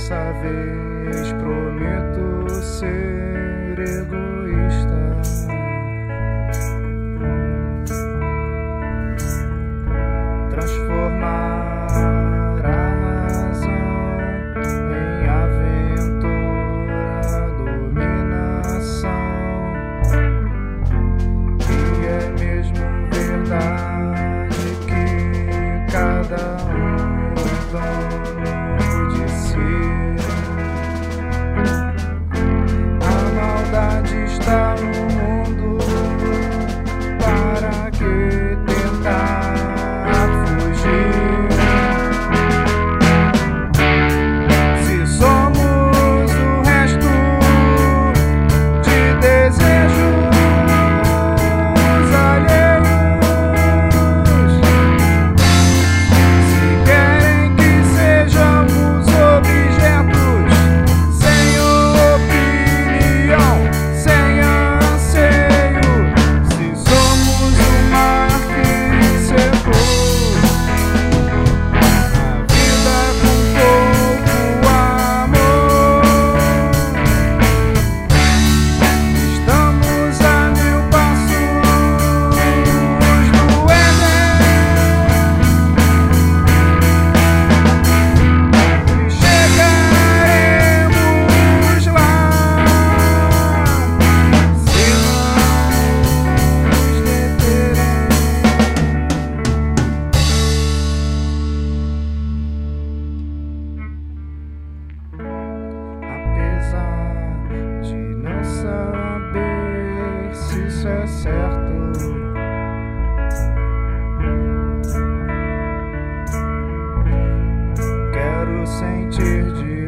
Dessa vez prometo ser egoísta. Transformar a razão em aventura, dominação. E é mesmo verdade que cada um é dono de si. A maldade está no mundo, para que tentar fugir? Se somos o resto de desejos alheios, se querem que sejamos objetos sem opinião, sem anseio, se somos o mar que secou a vida com pouco amor, estamos a 1000 passos do Éden e chegaremos lá se não nos deterem. Apesar de não saber se isso é certo, quero sentir de